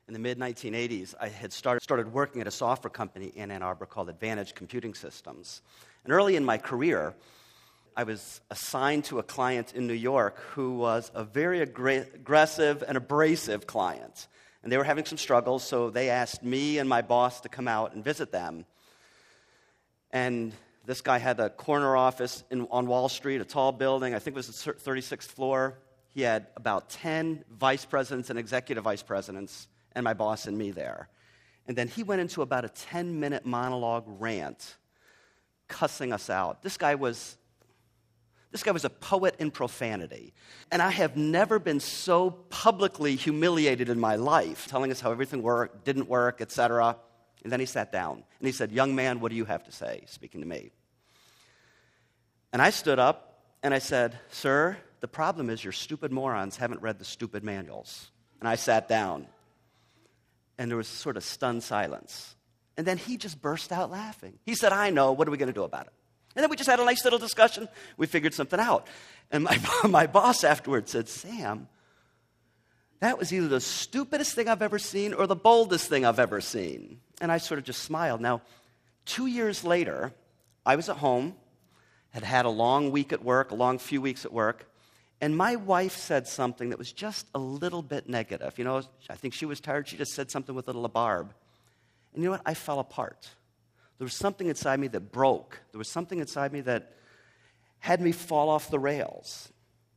In the mid-1980s, I had started working at a software company in Ann Arbor called Advantage Computing Systems. And early in my career, I was assigned to a client in New York who was a very aggressive and abrasive client. And they were having some struggles, so they asked me and my boss to come out and visit them. And this guy had a corner office on Wall Street, a tall building. I think it was the 36th floor. He had about 10 vice presidents and executive vice presidents, and my boss and me there. And then he went into about a 10-minute monologue rant, cussing us out. This guy was a poet in profanity. And I have never been so publicly humiliated in my life, telling us how everything worked, didn't work, etc. And then he sat down, and he said, "Young man, what do you have to say?" speaking to me. And I stood up, and I said, "Sir, the problem is your stupid morons haven't read the stupid manuals." And I sat down, and there was sort of stunned silence. And then he just burst out laughing. He said, "I know, what are we going to do about it?" And then we just had a nice little discussion. We figured something out. And my boss afterwards said, "Sam, that was either the stupidest thing I've ever seen or the boldest thing I've ever seen." And I sort of just smiled. Now, 2 years later, I was at home, had a long week at work, a long few weeks at work, and my wife said something that was just a little bit negative. You know, I think she was tired. She just said something with a little barb. And you know what? I fell apart. There was something inside me that broke. There was something inside me that had me fall off the rails.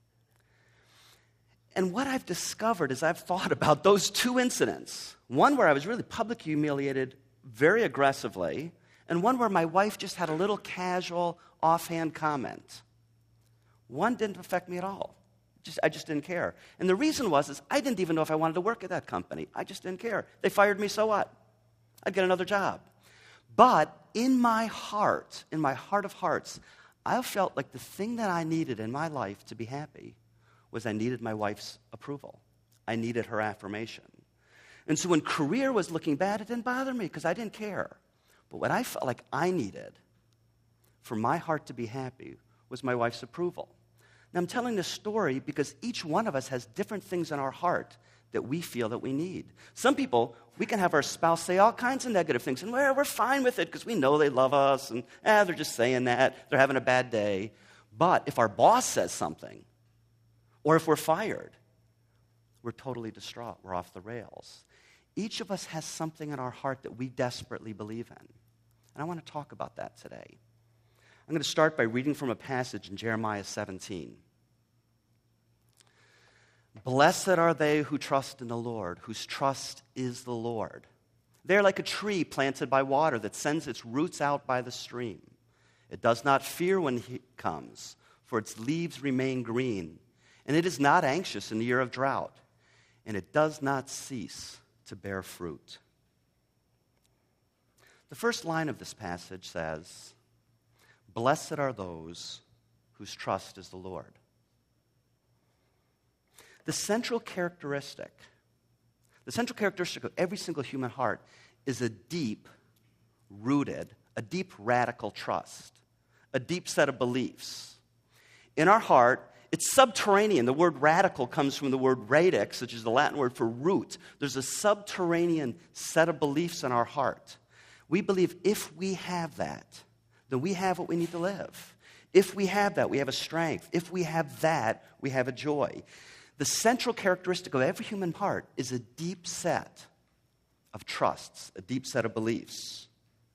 And what I've discovered as I've thought about those two incidents, one where I was really publicly humiliated very aggressively, and one where my wife just had a little casual, offhand comment. One didn't affect me at all. I just didn't care. And the reason was I didn't even know if I wanted to work at that company. I just didn't care. They fired me, so what? I'd get another job. But in my heart of hearts, I felt like the thing that I needed in my life to be happy was I needed my wife's approval. I needed her affirmation. And so when career was looking bad, it didn't bother me because I didn't care. But what I felt like I needed for my heart to be happy was my wife's approval. Now, I'm telling this story because each one of us has different things in our heart that we feel that we need. Some people, we can have our spouse say all kinds of negative things, and we're fine with it because we know they love us, and they're just saying that. They're having a bad day. But if our boss says something, or if we're fired, we're totally distraught. We're off the rails. Each of us has something in our heart that we desperately believe in. And I want to talk about that today. I'm going to start by reading from a passage in Jeremiah 17. "Blessed are they who trust in the Lord, whose trust is the Lord. They're like a tree planted by water that sends its roots out by the stream. It does not fear when heat comes, for its leaves remain green, and it is not anxious in the year of drought, and it does not cease to bear fruit." The first line of this passage says, "Blessed are those whose trust is the Lord." The central characteristic of every single human heart is a deep radical trust, a deep set of beliefs. In our heart, it's subterranean. The word radical comes from the word radix, which is the Latin word for root. There's a subterranean set of beliefs in our heart. We believe if we have that, then we have what we need to live. If we have that, we have a strength. If we have that, we have a joy. The central characteristic of every human heart is a deep set of trusts, a deep set of beliefs.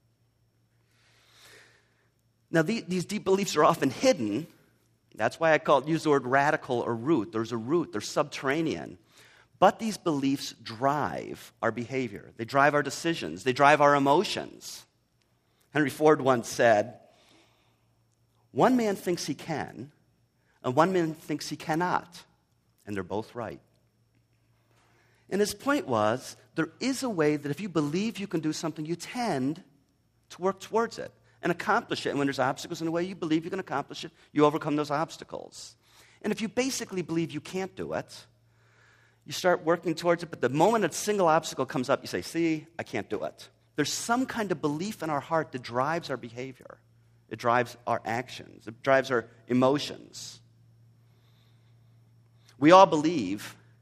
Now, these deep beliefs are often hidden. That's why I use the word radical or root. There's a root. They're subterranean. But these beliefs drive our behavior. They drive our decisions. They drive our emotions. Henry Ford once said, "One man thinks he can, and one man thinks he cannot. And they're both right." And his point was, there is a way that if you believe you can do something, you tend to work towards it and accomplish it. And when there's obstacles in the way, you believe you can accomplish it, you overcome those obstacles. And if you basically believe you can't do it, you start working towards it, but the moment a single obstacle comes up, you say, "See, I can't do it." There's some kind of belief in our heart that drives our behavior. It drives our actions. It drives our emotions. We all believe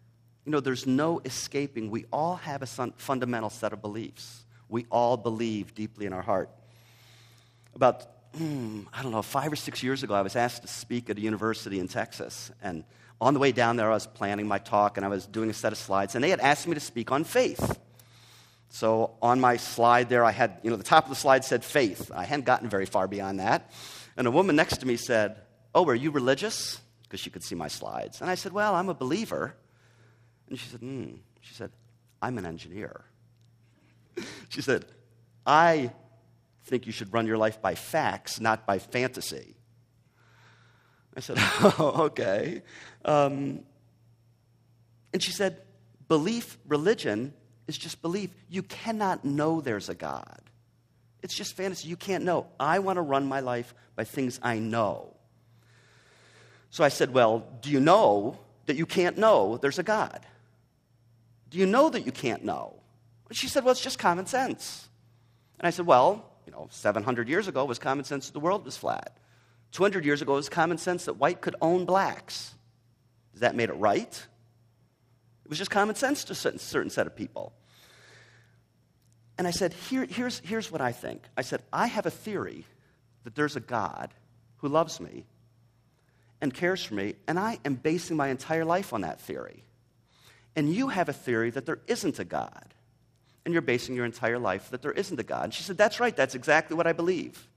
there's no escaping. We all have a fundamental set of beliefs. We all believe deeply in our heart. About, 5 or 6 years ago, I was asked to speak at a university in Texas. And on the way down there, I was planning my talk, and I was doing a set of slides. And they had asked me to speak on faith. So on my slide there, I had, the top of the slide said faith. I hadn't gotten very far beyond that. And a woman next to me said, "Oh, are you religious?" Because she could see my slides. And I said, "Well, I'm a believer." And she said, She said, "I'm an engineer." She said, "I think you should run your life by facts, not by fantasy." I said, "Oh, okay." And she said, religion is just belief. You cannot know there's a God. It's just fantasy. You can't know. I want to run my life by things I know. So I said, "Well, do you know that you can't know there's a God? Do you know that you can't know?" She said, "Well, it's just common sense." And I said, "Well, 700 years ago it was common sense that the world was flat. 200 years ago it was common sense that white could own blacks. Does that make it right? It was just common sense to a certain set of people." And I said, here's what I think. I said, I have a theory that there's a God who loves me and cares for me, and I am basing my entire life on that theory. And you have a theory that there isn't a God, and you're basing your entire life that there isn't a God. And she said, "That's right, that's exactly what I believe."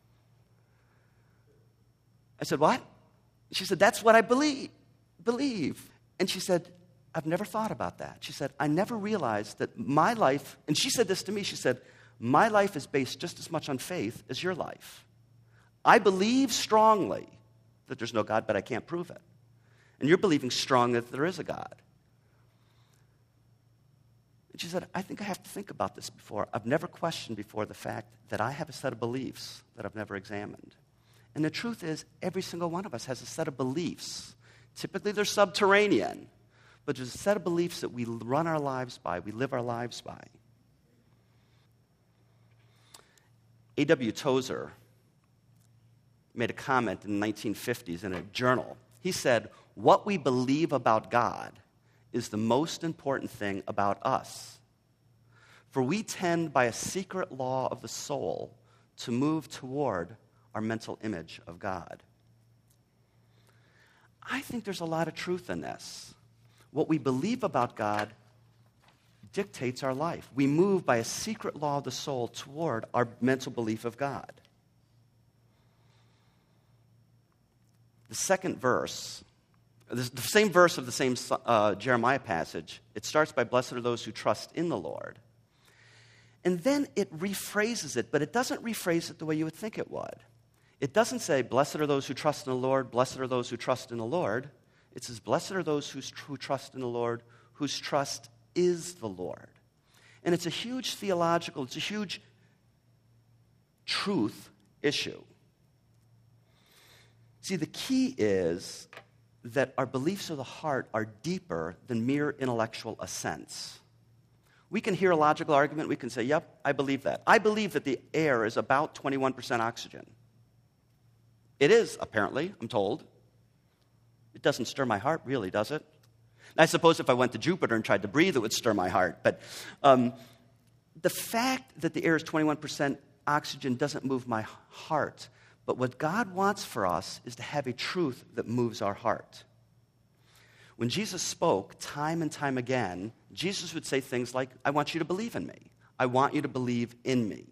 I said, "What?" She said, "That's what I believe. And she said, "I've never thought about that." She said, "I never realized that my life," and she said this to me, she said, "My life is based just as much on faith as your life. I believe strongly that there's no God, but I can't prove it. And you're believing strongly that there is a God." And she said, "I think I have to think about this before. I've never questioned before the fact that I have a set of beliefs that I've never examined." And the truth is, every single one of us has a set of beliefs. Typically, they're subterranean. But there's a set of beliefs that we run our lives by, we live our lives by. A.W. Tozer made a comment in the 1950s in a journal. He said, "What we believe about God is the most important thing about us. For we tend by a secret law of the soul to move toward our mental image of God." I think there's a lot of truth in this. What we believe about God dictates our life. We move by a secret law of the soul toward our mental belief of God. The second verse, the same verse of the same Jeremiah passage, it starts by, "Blessed are those who trust in the Lord." And then it rephrases it, but it doesn't rephrase it the way you would think it would. It doesn't say, "Blessed are those who trust in the Lord, blessed are those who trust in the Lord." It says, "Blessed are those who trust in the Lord, whose trust is the Lord." And it's a huge theological, it's a huge truth issue. See, the key is that our beliefs of the heart are deeper than mere intellectual assents. We can hear a logical argument, we can say, "Yep, I believe that. I believe that the air is about 21% oxygen." It is, apparently, I'm told. It doesn't stir my heart, really, does it? I suppose if I went to Jupiter and tried to breathe, it would stir my heart. But the fact that the air is 21% oxygen doesn't move my heart. But what God wants for us is to have a truth that moves our heart. When Jesus spoke time and time again, Jesus would say things like, "I want you to believe in me. I want you to believe in me."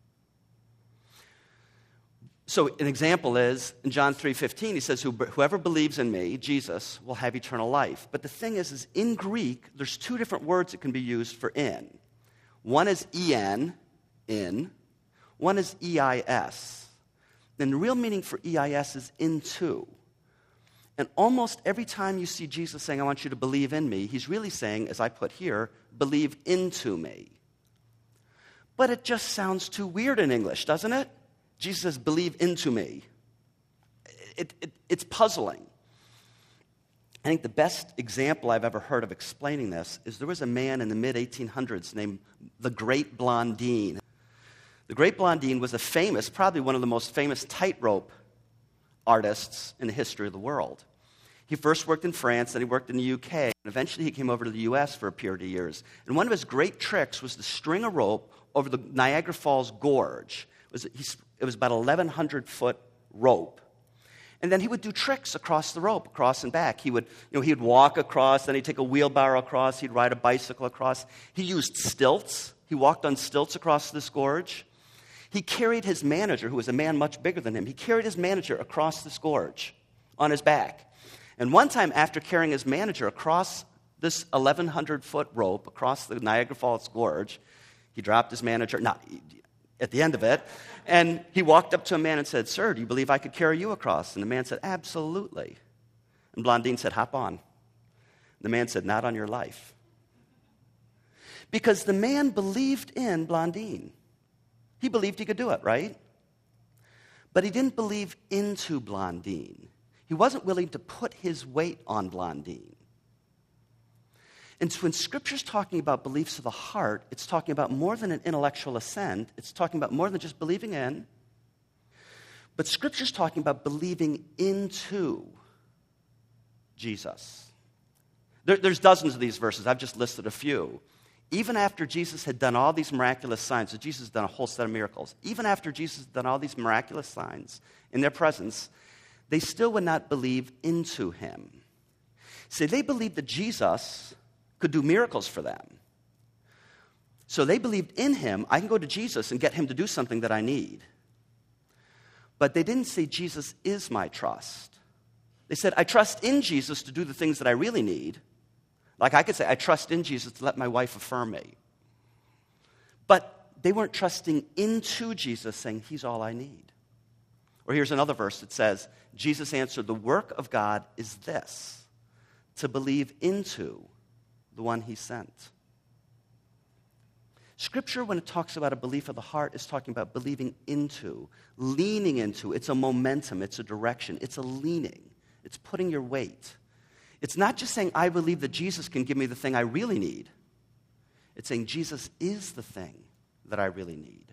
So an example is, in John 3:15, he says, "Whoever believes in me," Jesus, "will have eternal life." But the thing is in Greek, there's two different words that can be used for "in." One is en, in. One is eis. And the real meaning for eis is into. And almost every time you see Jesus saying, "I want you to believe in me," he's really saying, as I put here, "believe into me." But it just sounds too weird in English, doesn't it? Jesus says, "Believe into me." It's puzzling. I think the best example I've ever heard of explaining this is there was a man in the mid-1800s named the Great Blondin. The Great Blondin was probably one of the most famous tightrope artists in the history of the world. He first worked in France, then he worked in the UK, and eventually he came over to the US for a period of years. And one of his great tricks was to string a rope over the Niagara Falls Gorge. It was about 1,100-foot rope. And then he would do tricks across the rope, across and back. He would walk across, then he'd take a wheelbarrow across, he'd ride a bicycle across. He used stilts. He walked on stilts across this gorge. He carried his manager, who was a man much bigger than him, he carried his manager across this gorge on his back. And one time, after carrying his manager across this 1,100-foot rope, across the Niagara Falls Gorge, he dropped his manager, at the end of it, and he walked up to a man and said, "Sir, do you believe I could carry you across?" And the man said, "Absolutely." And Blondine said, "Hop on." The man said, "Not on your life." Because the man believed in Blondine. He believed he could do it, right? But he didn't believe into Blondine. He wasn't willing to put his weight on Blondine. And so when Scripture's talking about beliefs of the heart, it's talking about more than an intellectual assent. It's talking about more than just believing in. But Scripture's talking about believing into Jesus. There's dozens of these verses. I've just listed a few. Even after Jesus had done all these miraculous signs, so Jesus had done a whole set of miracles. Even after Jesus had done all these miraculous signs in their presence, they still would not believe into him. See, they believed that Jesus could do miracles for them. So they believed in him. I can go to Jesus and get him to do something that I need. But they didn't say, Jesus is my trust. They said, I trust in Jesus to do the things that I really need. Like I could say, I trust in Jesus to let my wife affirm me. But they weren't trusting into Jesus, saying, he's all I need. Or here's another verse that says, Jesus answered, the work of God is this, to believe into the one he sent. Scripture, when it talks about a belief of the heart, is talking about believing into, leaning into. It's a momentum, it's a direction, it's a leaning. It's putting your weight. It's not just saying, I believe that Jesus can give me the thing I really need. It's saying, Jesus is the thing that I really need.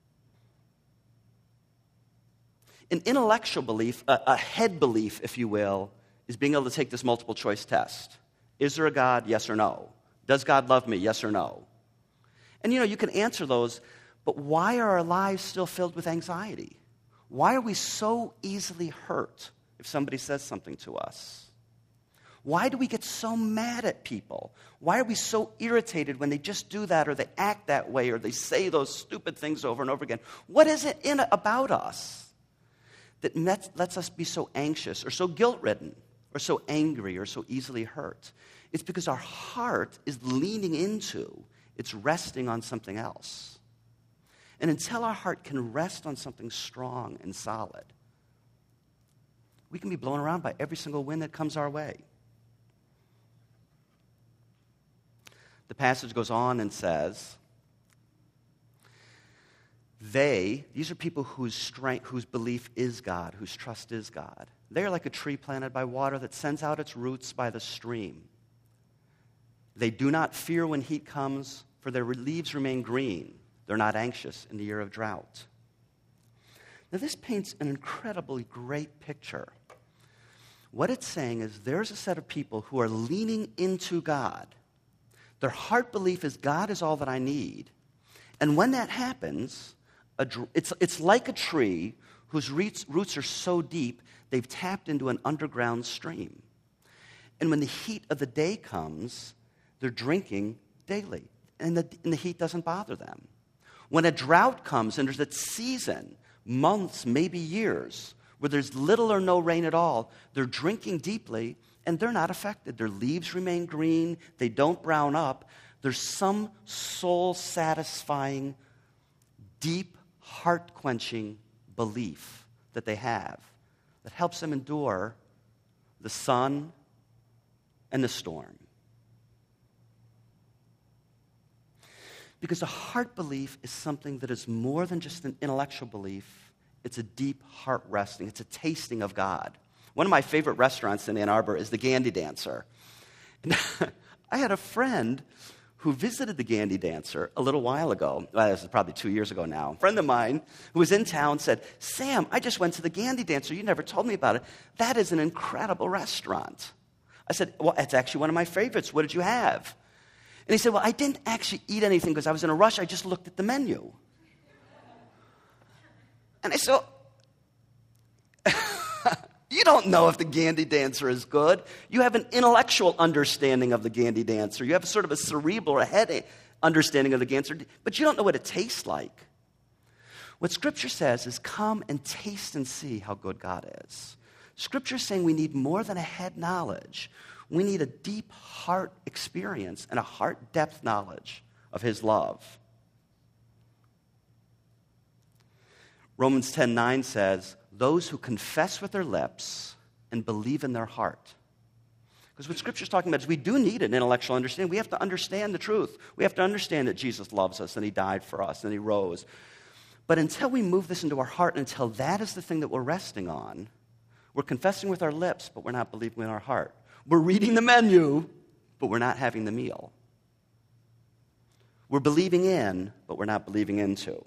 An intellectual belief, a head belief, if you will, is being able to take this multiple choice test. Is there a God? Yes or no. Does God love me? Yes or no. And you can answer those, but why are our lives still filled with anxiety? Why are we so easily hurt if somebody says something to us? Why do we get so mad at people? Why are we so irritated when they just do that or they act that way or they say those stupid things over and over again? What is it about us that lets us be so anxious or so guilt-ridden or so angry or so easily hurt? It's because our heart is leaning into, it's resting on something else. And until our heart can rest on something strong and solid, we can be blown around by every single wind that comes our way. The passage goes on and says, these are people whose belief is God, whose trust is God. They are like a tree planted by water that sends out its roots by the stream. They do not fear when heat comes, for their leaves remain green. They're not anxious in the year of drought. Now, this paints an incredibly great picture. What it's saying is there's a set of people who are leaning into God. Their heart belief is God is all that I need. And when that happens, it's like a tree whose roots are so deep, they've tapped into an underground stream. And when the heat of the day comes, they're drinking daily, and the heat doesn't bother them. When a drought comes, and there's that season, months, maybe years, where there's little or no rain at all, they're drinking deeply, and they're not affected. Their leaves remain green. They don't brown up. There's some soul-satisfying, deep, heart-quenching belief that they have that helps them endure the sun and the storm. Because a heart belief is something that is more than just an intellectual belief. It's a deep heart resting. It's a tasting of God. One of my favorite restaurants in Ann Arbor is the Gandy Dancer. And I had a friend who visited the Gandy Dancer a little while ago. Well, this is probably 2 years ago now. A friend of mine who was in town said, Sam, I just went to the Gandy Dancer. You never told me about it. That is an incredible restaurant. I said, well, it's actually one of my favorites. What did you have? And he said, well, I didn't actually eat anything because I was in a rush. I just looked at the menu. And I said, you don't know if the Gandy Dancer is good. You have an intellectual understanding of the Gandy Dancer. You have sort of a cerebral or head understanding of the Gandy Dancer, but you don't know what it tastes like. What Scripture says is come and taste and see how good God is. Scripture is saying we need more than a head knowledge. We need a deep heart experience and a heart depth knowledge of His love. Romans 10:9 says, those who confess with their lips and believe in their heart. Because what Scripture is talking about is we do need an intellectual understanding. We have to understand the truth. We have to understand that Jesus loves us and He died for us and He rose. But until we move this into our heart, until that is the thing that we're resting on, we're confessing with our lips, but we're not believing in our heart. We're reading the menu, but we're not having the meal. We're believing in, but we're not believing into.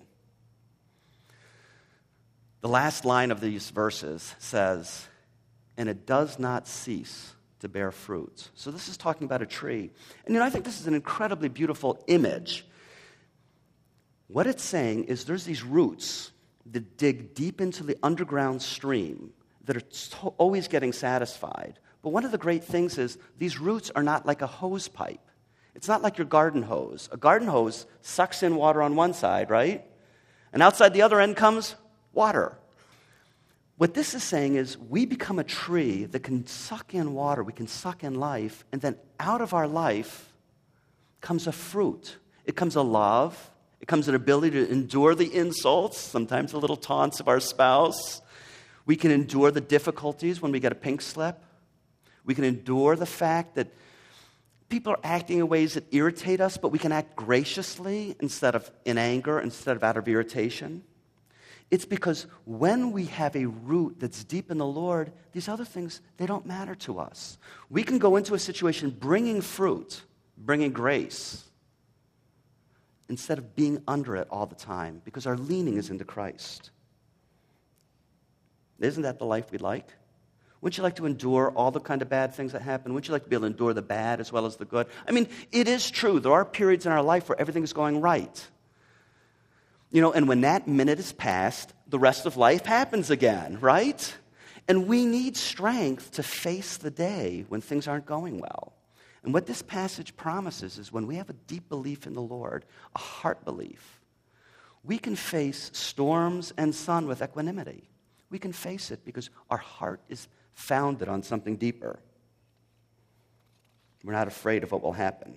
The last line of these verses says, and it does not cease to bear fruit. So this is talking about a tree. And I think this is an incredibly beautiful image. What it's saying is there's these roots that dig deep into the underground stream that are always getting satisfied. But one of the great things is these roots are not like a hose pipe. It's not like your garden hose. A garden hose sucks in water on one side, right? And outside the other end comes water. What this is saying is we become a tree that can suck in water, we can suck in life, and then out of our life comes a fruit. It comes a love. It comes an ability to endure the insults, sometimes the little taunts of our spouse. We can endure the difficulties when we get a pink slip. We can endure the fact that people are acting in ways that irritate us, but we can act graciously instead of in anger, instead of out of irritation. It's because when we have a root that's deep in the Lord, these other things, they don't matter to us. We can go into a situation bringing fruit, bringing grace, instead of being under it all the time, because our leaning is into Christ. Isn't that the life we'd like? Wouldn't you like to endure all the kind of bad things that happen? Wouldn't you like to be able to endure the bad as well as the good? I mean, it is true. There are periods in our life where everything is going right. And when that minute is past, the rest of life happens again, right? And we need strength to face the day when things aren't going well. And what this passage promises is when we have a deep belief in the Lord, a heart belief, we can face storms and sun with equanimity. We can face it because our heart is founded on something deeper. We're not afraid of what will happen.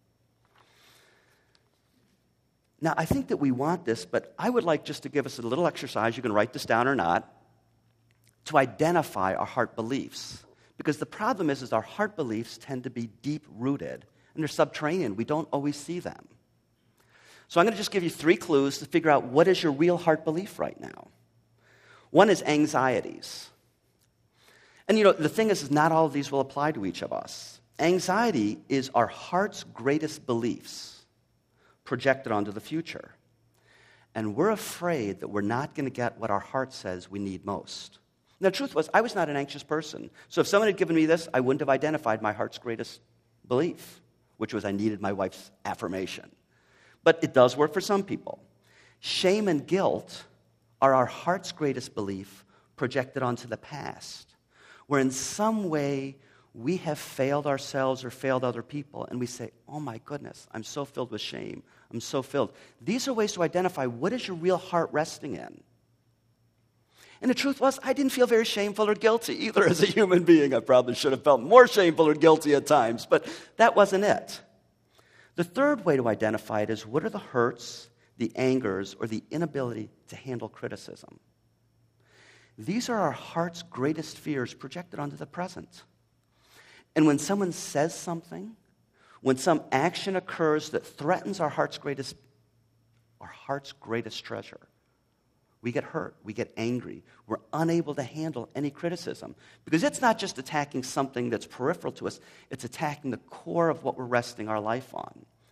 Now, I think that we want this, but I would like just to give us a little exercise, you can write this down or not, to identify our heart beliefs. Because the problem is our heart beliefs tend to be deep-rooted, and they're subterranean. We don't always see them. So I'm going to just give you 3 clues to figure out what is your real heart belief right now. One is anxieties. And the thing is not all of these will apply to each of us. Anxiety is our heart's greatest beliefs projected onto the future. And we're afraid that we're not going to get what our heart says we need most. Now, the truth was, I was not an anxious person. So if someone had given me this, I wouldn't have identified my heart's greatest belief, which was I needed my wife's affirmation. But it does work for some people. Shame and guilt are our heart's greatest belief projected onto the past, where in some way we have failed ourselves or failed other people, and we say, oh my goodness, I'm so filled with shame. I'm so filled. These are ways to identify what is your real heart resting in. And the truth was, I didn't feel very shameful or guilty either as a human being. I probably should have felt more shameful or guilty at times, but that wasn't it. The third way to identify it is what are the hurts, the angers, or the inability to handle criticism. These are our heart's greatest fears projected onto the present. And when someone says something, when some action occurs that threatens our heart's greatest treasure, we get hurt, we get angry, we're unable to handle any criticism. Because it's not just attacking something that's peripheral to us, it's attacking the core of what we're resting our life on.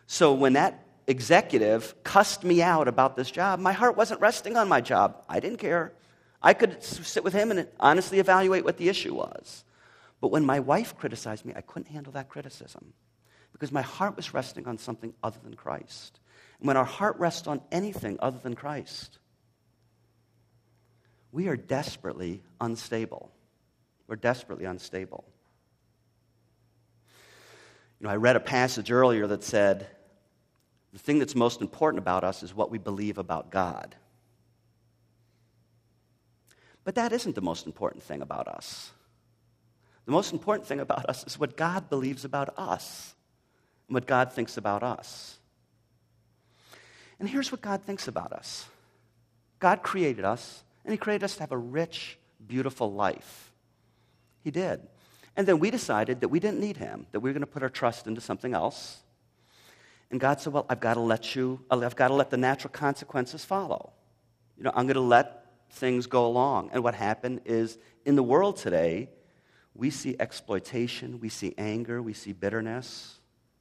So when that executive cussed me out about this job, my heart wasn't resting on my job. I didn't care. I could sit with him and honestly evaluate what the issue was. But when my wife criticized me, I couldn't handle that criticism because my heart was resting on something other than Christ. And when our heart rests on anything other than Christ, we are desperately unstable. We're desperately unstable. I read a passage earlier that said, the thing that's most important about us is what we believe about God. But that isn't the most important thing about us. The most important thing about us is what God believes about us and what God thinks about us. And here's what God thinks about us. God created us, and He created us to have a rich, beautiful life. He did. And then we decided that we didn't need Him, that we were going to put our trust into something else. And God said, well, I've got to let the natural consequences follow. I'm going to let things go along. And what happened is, in the world today, we see exploitation, we see anger, we see bitterness.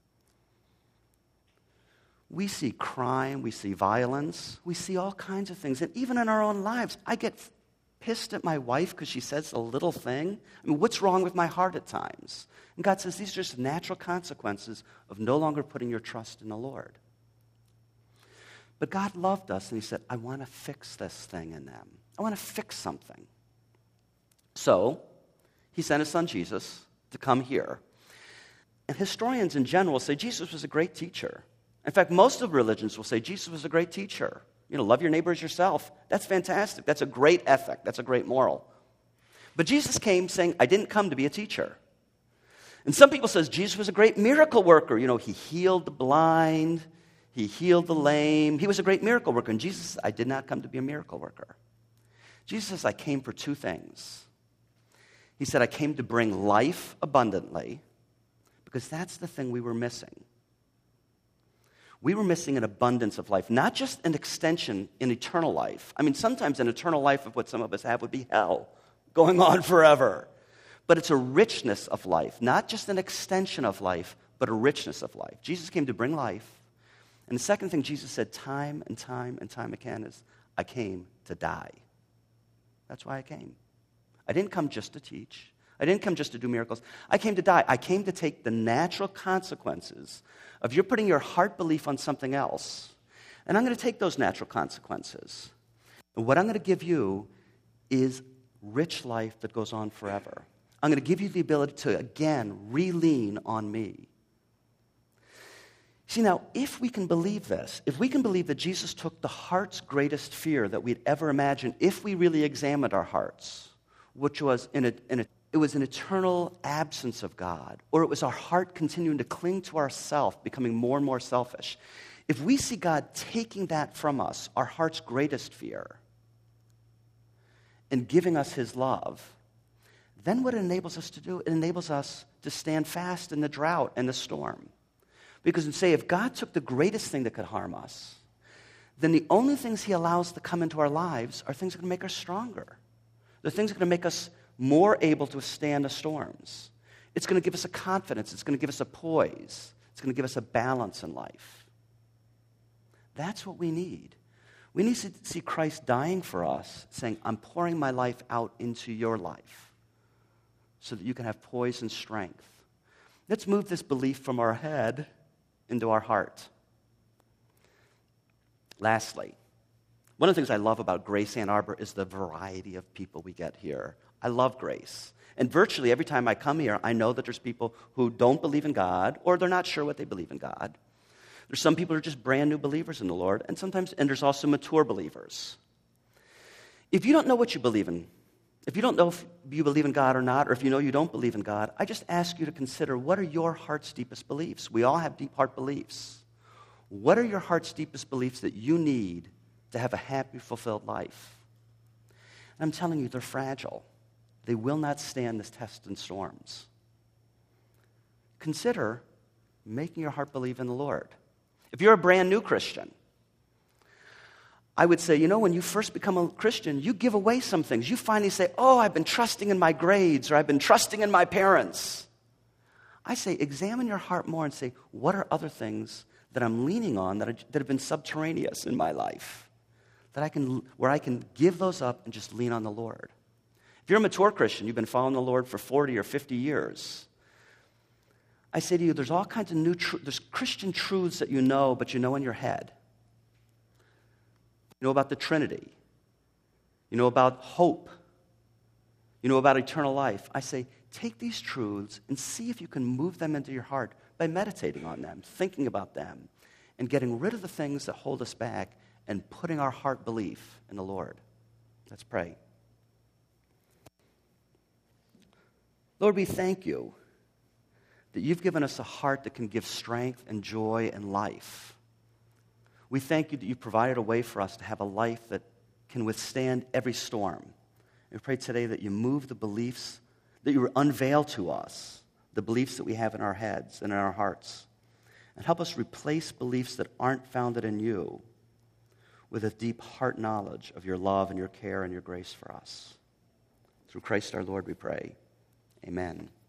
We see crime, we see violence, we see all kinds of things. And even in our own lives, I get pissed at my wife because she says a little thing. I mean, what's wrong with my heart at times? And God says these are just natural consequences of no longer putting your trust in the Lord. But God loved us, and He said, I want to fix this thing in them. I want to fix something. So He sent His Son Jesus to come here. And historians in general say Jesus was a great teacher. In fact, most of religions will say Jesus was a great teacher. Love your neighbor as yourself. That's fantastic. That's a great ethic. That's a great moral. But Jesus came saying, I didn't come to be a teacher. And some people say Jesus was a great miracle worker. He healed the blind. He healed the lame. He was a great miracle worker. And Jesus said, I did not come to be a miracle worker. Jesus says, I came for two things. He said, I came to bring life abundantly because that's the thing we were missing. We were missing an abundance of life, not just an extension in eternal life. I mean, sometimes an eternal life of what some of us have would be hell, going on forever. But it's a richness of life, not just an extension of life, but a richness of life. Jesus came to bring life. And the second thing Jesus said time and time and time again is, I came to die. That's why I came. I didn't come just to teach. I didn't come just to do miracles. I came to die. I came to take the natural consequences of you're putting your heart belief on something else. And I'm going to take those natural consequences. And what I'm going to give you is rich life that goes on forever. I'm going to give you the ability to, again, re-lean on me. See, now, if we can believe this, if we can believe that Jesus took the heart's greatest fear that we'd ever imagined, if we really examined our hearts, which was it was an eternal absence of God, or it was our heart continuing to cling to ourself, becoming more and more selfish. If we see God taking that from us, our heart's greatest fear, and giving us His love, then what it enables us to do, it enables us to stand fast in the drought and the storm. Because if God took the greatest thing that could harm us, then the only things He allows to come into our lives are things that are going to make us stronger. They're things that are going to make us more able to withstand the storms. It's going to give us a confidence. It's going to give us a poise. It's going to give us a balance in life. That's what we need. We need to see Christ dying for us, saying, I'm pouring my life out into your life so that you can have poise and strength. Let's move this belief from our head into our heart. Lastly, one of the things I love about Grace Ann Arbor is the variety of people we get here. I love Grace. And virtually every time I come here, I know that there's people who don't believe in God, or they're not sure what they believe in God. There's some people who are just brand new believers in the Lord, and there's also mature believers. If you don't know what you believe in, if you don't know if you believe in God or not, or if you know you don't believe in God, I just ask you to consider, what are your heart's deepest beliefs? We all have deep heart beliefs. What are your heart's deepest beliefs that you need to have a happy, fulfilled life? And I'm telling you, they're fragile. They will not stand this test and storms. Consider making your heart believe in the Lord. If you're a brand new Christian, I would say, when you first become a Christian, you give away some things. You finally say, I've been trusting in my grades, or I've been trusting in my parents. I say, examine your heart more and say, what are other things that I'm leaning on that have been subterraneous in my life, where I can give those up and just lean on the Lord. If you're a mature Christian, you've been following the Lord for 40 or 50 years, I say to you, there's all kinds of there's Christian truths that you know, but you know in your head. You know about the Trinity. You know about hope. You know about eternal life. I say, take these truths and see if you can move them into your heart by meditating on them, thinking about them, and getting rid of the things that hold us back and putting our heart belief in the Lord. Let's pray. Lord, we thank you that you've given us a heart that can give strength and joy and life. We thank you that you provided a way for us to have a life that can withstand every storm. And we pray today that you move the beliefs, that you unveil to us the beliefs that we have in our heads and in our hearts, and help us replace beliefs that aren't founded in you with a deep heart knowledge of your love and your care and your grace for us. Through Christ our Lord we pray. Amen.